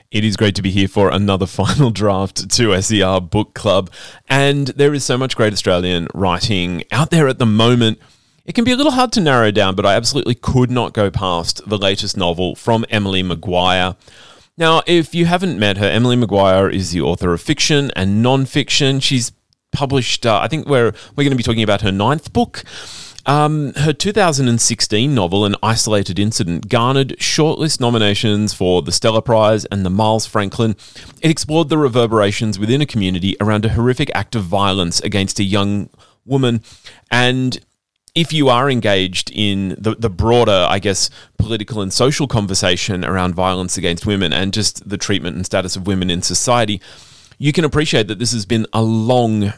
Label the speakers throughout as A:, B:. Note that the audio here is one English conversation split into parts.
A: It is great to be here for another Final Draft 2SER book club. And there is so much great Australian writing out there at the moment. It can be a little hard to narrow down, but I absolutely could not go past the latest novel from Emily Maguire. Now, if you haven't met her, Emily Maguire is the author of fiction and non-fiction. She's published, I think we're going to be talking about her 9th book. Her 2016 novel, An Isolated Incident, garnered shortlist nominations for the Stella Prize and the Miles Franklin. It explored the reverberations within a community around a horrific act of violence against a young woman. And if you are engaged in the broader, I guess, political and social conversation around violence against women and just the treatment and status of women in society, you can appreciate that this has been a long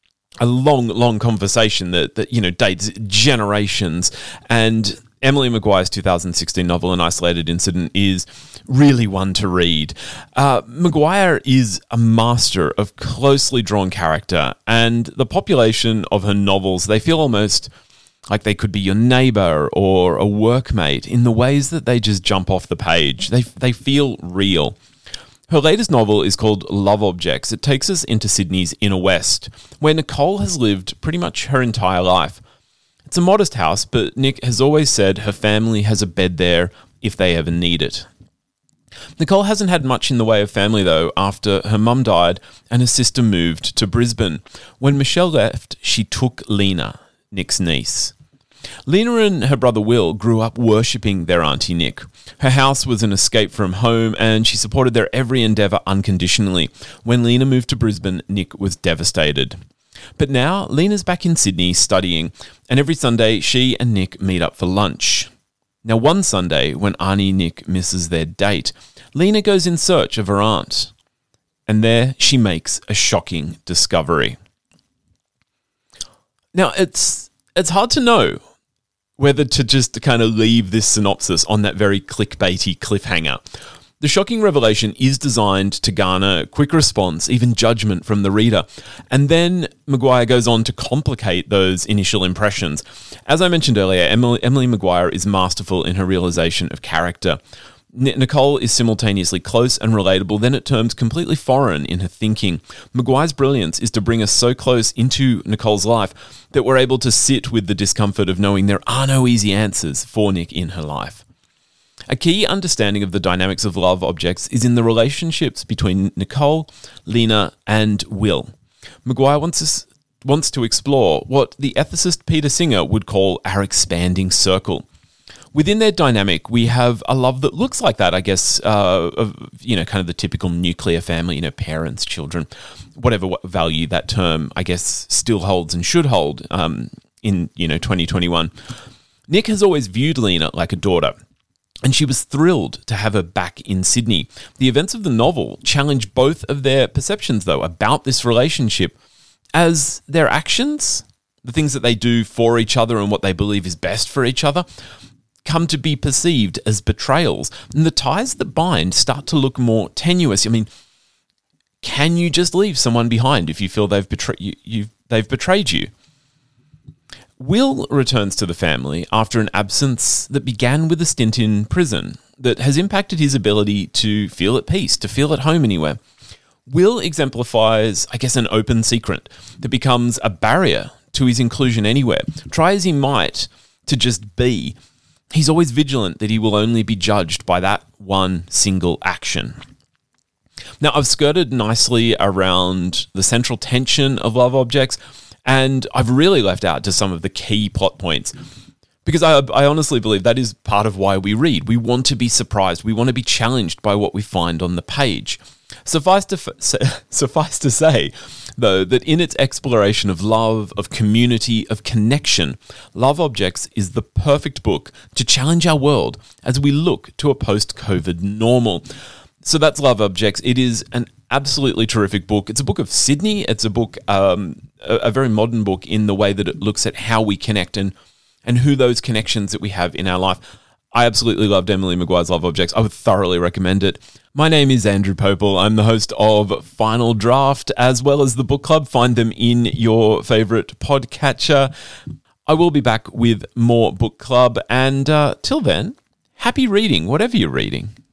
A: conversation that dates generations. And Emily Maguire's 2016 novel, An Isolated Incident, is really one to read. Maguire is a master of closely drawn character, and the population of her novels, they feel almost like they could be your neighbour or a workmate in the ways that they just jump off the page. They feel real. Her latest novel is called Love Objects. It takes us into Sydney's inner west, where Nicole has lived pretty much her entire life. It's a modest house, but Nick has always said her family has a bed there if they ever need it. Nicole hasn't had much in the way of family, though, after her mum died and her sister moved to Brisbane. When Michelle left, she took Lena, Nick's niece. Lena and her brother Will grew up worshipping their Auntie Nick. Her house was an escape from home, and she supported their every endeavour unconditionally. When Lena moved to Brisbane, Nick was devastated. But now, Lena's back in Sydney studying, and every Sunday she and Nick meet up for lunch. Now, one Sunday, when Auntie Nick misses their date, Lena goes in search of her aunt. And there she makes a shocking discovery. Now, it's hard to know whether to just kind of leave this synopsis on that very clickbaity cliffhanger. The shocking revelation is designed to garner quick response, even judgment from the reader. And then Maguire goes on to complicate those initial impressions. As I mentioned earlier, Emily Maguire is masterful in her realization of character. Nicole is simultaneously close and relatable, then at terms completely foreign in her thinking. Maguire's brilliance is to bring us so close into Nicole's life that we're able to sit with the discomfort of knowing there are no easy answers for Nick in her life. A key understanding of the dynamics of Love Objects is in the relationships between Nicole, Lena, and Will. Maguire wants to explore what the ethicist Peter Singer would call our expanding circle. Within their dynamic, we have a love that looks like that, I guess, of kind of the typical nuclear family, parents, children, whatever value that term, I guess, still holds and should hold in 2021. Nick has always viewed Lena like a daughter, and she was thrilled to have her back in Sydney. The events of the novel challenge both of their perceptions, though, about this relationship, as their actions, the things that they do for each other and what they believe is best for each other, come to be perceived as betrayals. And the ties that bind start to look more tenuous. I mean, can you just leave someone behind if you feel they've betrayed you? Will returns to the family after an absence that began with a stint in prison that has impacted his ability to feel at peace, to feel at home anywhere. Will exemplifies, I guess, an open secret that becomes a barrier to his inclusion anywhere. Try as he might to just be, he's always vigilant that he will only be judged by that one single action. Now, I've skirted nicely around the central tension of Love Objects, and I've really left out to some of the key plot points, because I honestly believe that is part of why we read. We want to be surprised. We want to be challenged by what we find on the page. Suffice to say, though, that in its exploration of love, of community, of connection, Love Objects is the perfect book to challenge our world as we look to a post-COVID normal. So that's Love Objects. It is an absolutely terrific book. It's a book of Sydney. It's a book, a very modern book in the way that it looks at how we connect and who those connections that we have in our life. I absolutely loved Emily Maguire's Love Objects. I would thoroughly recommend it. My name is Andrew Popel. I'm the host of Final Draft, as well as the book club. Find them in your favourite podcatcher. I will be back with more book club. And till then, happy reading, whatever you're reading.